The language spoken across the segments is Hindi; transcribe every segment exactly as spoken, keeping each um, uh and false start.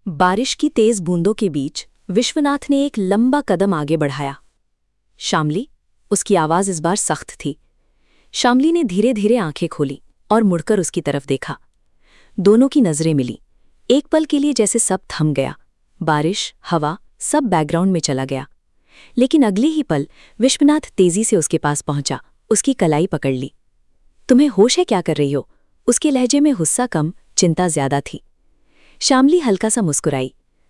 बारिश की तेज बूंदों के बीच विश्वनाथ ने एक लंबा कदम आगे बढ़ाया। शामली, उसकी आवाज इस बार सख्त थी। शामली ने धीरे धीरे आंखें खोली और मुड़कर उसकी तरफ देखा। दोनों की नजरें मिली। एक पल के लिए जैसे सब थम गया। बारिश, हवा, सब बैकग्राउंड में चला गया। लेकिन अगले ही पल विश्वनाथ तेजी से उसके पास पहुंचा, उसकी कलाई पकड़ ली। तुम्हें होश है, क्या कर रही हो? उसके लहजे में गुस्सा कम, चिंता ज्यादा थी। शामली हल्का सा मुस्कुराई।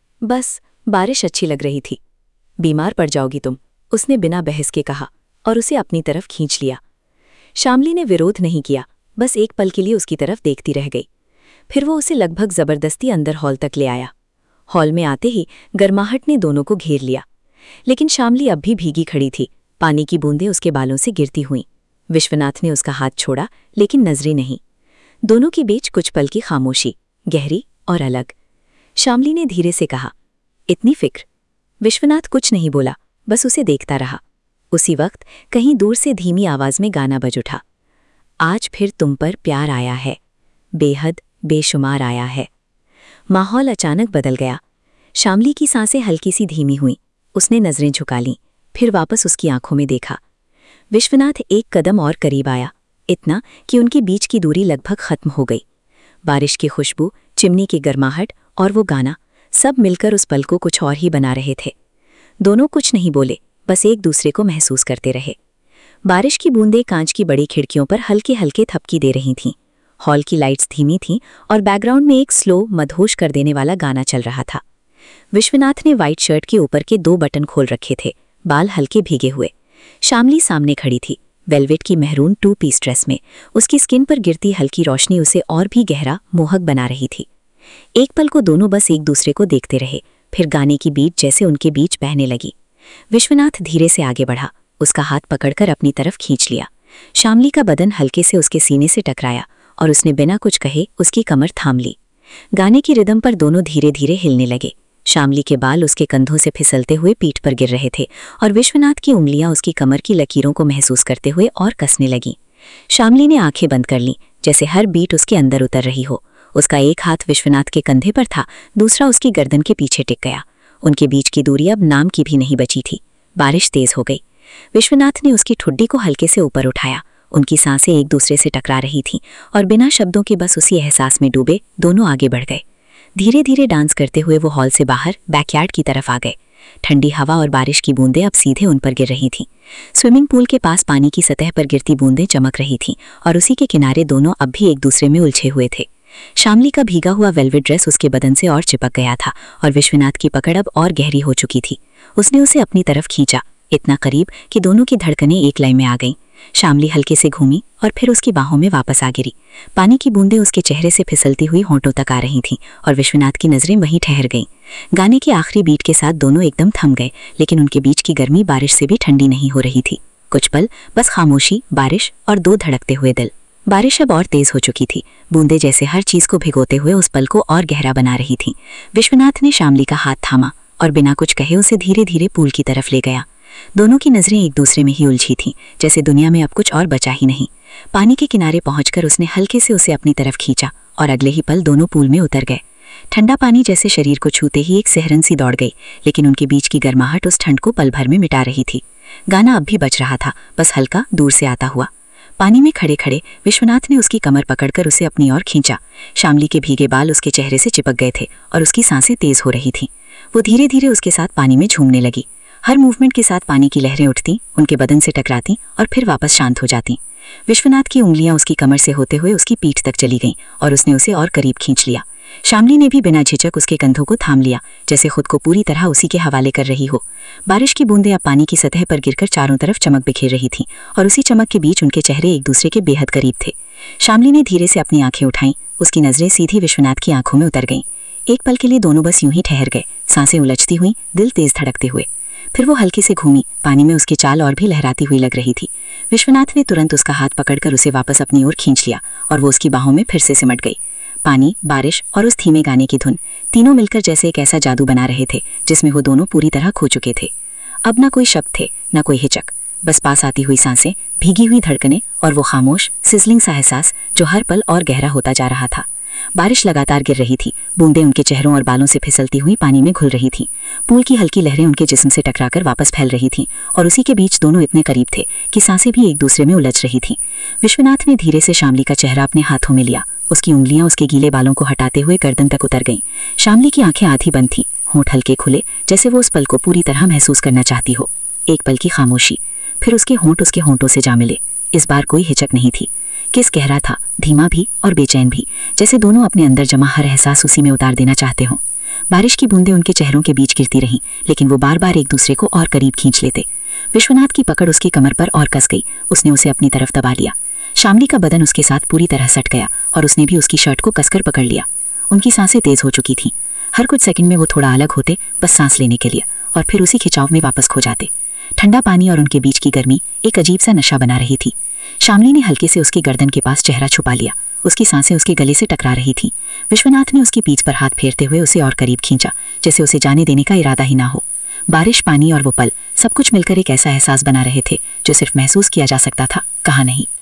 बस बारिश अच्छी लग रही थी। बीमार पड़ जाओगी तुम, उसने बिना बहस के कहा और उसे अपनी तरफ खींच लिया। शामली ने विरोध नहीं किया, बस एक पल के लिए उसकी तरफ देखती रह गई। फिर वो उसे लगभग जबरदस्ती अंदर हॉल तक ले आया। हॉल में आते ही गर्माहट ने दोनों को घेर लिया। लेकिन शामली अब भी भीगी खड़ी थी, पानी की बूंदें उसके बालों से गिरती हुईं। विश्वनाथ ने उसका हाथ छोड़ा, लेकिन नजरें नहीं। दोनों के बीच कुछ पल की खामोशी, गहरी और अलग। शामली ने धीरे से कहा, इतनी फिक्र? विश्वनाथ कुछ नहीं बोला, बस उसे देखता रहा। उसी वक्त कहीं दूर से धीमी आवाज में गाना बज उठा। आज फिर तुम पर प्यार आया है, बेहद बेशुमार आया है। माहौल अचानक बदल गया। शामली की सांसें हल्की सी धीमी हुईं। उसने नजरें झुका लीं, फिर वापस उसकी आंखों में देखा। विश्वनाथ एक कदम और करीब आया, इतना कि उनके बीच की दूरी लगभग खत्म हो गई। बारिश की खुशबू, चिमनी की गर्माहट और वो गाना, सब मिलकर उस पल को कुछ और ही बना रहे थे। दोनों कुछ नहीं बोले, बस एक दूसरे को महसूस करते रहे। बारिश की बूंदें कांच की बड़ी खिड़कियों पर हल्के हल्के थपकी दे रही थीं। हॉल की लाइट्स धीमी थीं और बैकग्राउंड में एक स्लो, मदहोश कर देने वाला गाना चल रहा था। विश्वनाथ ने व्हाइट शर्ट के ऊपर के दो बटन खोल रखे थे, बाल हल्के भीगे हुए। शामली सामने खड़ी थी, वेलवेट की मेहरून टू पीस ड्रेस में। उसकी स्किन पर गिरती हल्की रोशनी उसे और भी गहरा, मोहक बना रही थी। एक पल को दोनों बस एक दूसरे को देखते रहे, फिर गाने की बीट जैसे उनके बीच बहने लगी। विश्वनाथ धीरे से आगे बढ़ा, उसका हाथ पकड़कर अपनी तरफ खींच लिया। शामली का बदन हल्के से उसके सीने से टकराया और उसने बिना कुछ कहे उसकी कमर थाम ली। गाने की रिदम पर दोनों धीरे धीरे हिलने लगे। शामली के बाल उसके कंधों से फिसलते हुए पीठ पर गिर रहे थे और विश्वनाथ की उंगलियां उसकी कमर की लकीरों को महसूस करते हुए और कसने लगीं। शामली ने आंखें बंद कर लीं, जैसे हर बीट उसके अंदर उतर रही हो। उसका एक हाथ विश्वनाथ के कंधे पर था, दूसरा उसकी गर्दन के पीछे टिक गया। उनके बीच की दूरी अब नाम की भी नहीं बची थी। बारिश तेज हो गई। विश्वनाथ ने उसकी ठुड्डी को हल्के से ऊपर उठाया। उनकी सांसें एक दूसरे से टकरा रही थीं और बिना शब्दों के बस उसी एहसास में डूबे दोनों आगे बढ़ गए। धीरे धीरे डांस करते हुए वो हॉल से बाहर बैकयार्ड की तरफ आ गए। ठंडी हवा और बारिश की बूंदें अब सीधे उन पर गिर रही थीं। स्विमिंग पूल के पास पानी की सतह पर गिरती बूंदें चमक रही थीं और उसी के किनारे दोनों अब भी एक दूसरे में उलझे हुए थे। शामली का भीगा हुआ वेलवेट ड्रेस उसके बदन से और चिपक गया था और विश्वनाथ की पकड़ अब और गहरी हो चुकी थी। उसने उसे अपनी तरफ खींचा, इतना करीब कि दोनों की धड़कनें एक लय में आ गईं। शामली हल्के से घूमी और फिर उसकी बाहों में वापस आ गिरी। पानी की बूंदें उसके चेहरे से फिसलती हुई होंठों तक आ रही थीं और विश्वनाथ की नजरें वहीं ठहर गईं। गाने की आखिरी बीट के साथ दोनों एकदम थम गए, लेकिन उनके बीच की गर्मी बारिश से भी ठंडी नहीं हो रही थी। कुछ पल बस खामोशी, बारिश और दो धड़कते हुए दिल। बारिश अब और तेज हो चुकी थी। बूंदें जैसे हर चीज को भिगोते हुए उस पल को और गहरा बना रही थीं। विश्वनाथ ने शामली का हाथ थामा और बिना कुछ कहे उसे धीरे धीरे पूल की तरफ ले गया। दोनों की नजरें एक दूसरे में ही उलझी थीं, जैसे दुनिया में अब कुछ और बचा ही नहीं। पानी के किनारे पहुंचकर उसने हल्के से उसे अपनी तरफ खींचा और अगले ही पल दोनों पूल में उतर गए। ठंडा पानी जैसे शरीर को छूते ही एक सिहरन सी दौड़ गई, लेकिन उनके बीच की गर्माहट उस ठंड को पल भर में मिटा रही थी। गाना अब भी बज रहा था, बस हल्का दूर से आता हुआ। पानी में खड़े खड़े विश्वनाथ ने उसकी कमर पकड़कर उसे अपनी ओर खींचा। शामली के भीगे बाल उसके चेहरे से चिपक गए थे और उसकी सांसें तेज हो रही थीं। वो धीरे धीरे उसके साथ पानी में झूमने लगी। हर मूवमेंट के साथ पानी की लहरें उठती, उनके बदन से टकराती और फिर वापस शांत हो जाती। विश्वनाथ की उंगलियां उसकी कमर से होते हुए उसकी पीठ तक चली गईं और उसने उसे और करीब खींच लिया। शामली ने भी बिना झिझक उसके कंधों को थाम लिया, जैसे खुद को पूरी तरह उसी के हवाले कर रही हो। बारिश की बूंदें अब पानी की सतह पर गिरकर चारों तरफ चमक बिखेर रही थीं और उसी चमक के बीच उनके चेहरे एक दूसरे के बेहद करीब थे। शामली ने धीरे से अपनी आंखें उठाईं, उसकी नजरें सीधी विश्वनाथ की आंखों में उतर गईं। एक पल के लिए दोनों बस यूं ही ठहर गए, सांसें उलझती हुई, दिल तेज धड़कते हुए। फिर वो हल्के से घूमी, पानी में उसकी चाल और भी लहराती हुई लग रही थी। विश्वनाथ ने तुरंत उसका हाथ पकड़कर उसे वापस अपनी ओर खींच लिया और वो उसकी बाहों में फिर से सिमट गई। पानी, बारिश और उस धीमे गाने की धुन, तीनों मिलकर जैसे एक ऐसा जादू बना रहे थे जिसमें वो दोनों पूरी तरह खो चुके थे। अब ना कोई शब्द थे, ना कोई हिचक, बस पास आती हुई सांसें, भीगी हुई धड़कनें और वो खामोश सिजलिंग सा एहसास जो हर पल और गहरा होता जा रहा था। बारिश लगातार गिर रही थी। बूंदें उनके चेहरों और बालों से फिसलती हुई पानी में घुल रही थीं। पूल की हल्की लहरें उनके जिस्म से टकराकर वापस फैल रही थीं और उसी के बीच दोनों इतने करीब थे कि सांसें भी एक दूसरे में उलझ रही थीं। विश्वनाथ ने धीरे से शामली का चेहरा अपने हाथों में लिया। उसकी उंगलियां उसके गीले बालों को हटाते हुए गर्दन तक उतर गईं। शामली की आंखें आधी बंद थीं, होंठ हल्के खुले, जैसे वो उस पल को पूरी तरह महसूस करना चाहती हो। एक पल की खामोशी, फिर उसके होंठ उसके होंठों से जा मिले। इस बार कोई हिचक नहीं थी। किस गहरा था, धीमा भी और बेचैन भी, जैसे दोनों अपने अंदर जमा हर एहसास उसी में उतार देना चाहते हों। बारिश की बूंदें उनके चेहरों के बीच गिरती रहीं, लेकिन वो बार बार एक दूसरे को और करीब खींच लेते। विश्वनाथ की पकड़ उसकी कमर पर और कस गई। उसने उसे अपनी तरफ दबा लिया। शामली का बदन उसके साथ पूरी तरह सट गया और उसने भी उसकी शर्ट को कसकर पकड़ लिया। उनकी सांसें तेज हो चुकी थीं। हर कुछ सेकंड में वो थोड़ा अलग होते, बस सांस लेने के लिए, और फिर उसी खिंचाव में वापस खो जाते। ठंडा पानी और उनके बीच की गर्मी एक अजीब सा नशा बना रही थी। शामली ने हल्के से उसकी गर्दन के पास चेहरा छुपा लिया। उसकी सांसें उसके गले से टकरा रही थीं। विश्वनाथ ने उसकी पीठ पर हाथ फेरते हुए उसे और करीब खींचा, जैसे उसे जाने देने का इरादा ही ना हो। बारिश, पानी और वो पल, सब कुछ मिलकर एक ऐसा एहसास बना रहे थे जो सिर्फ महसूस किया जा सकता था, कहा नहीं।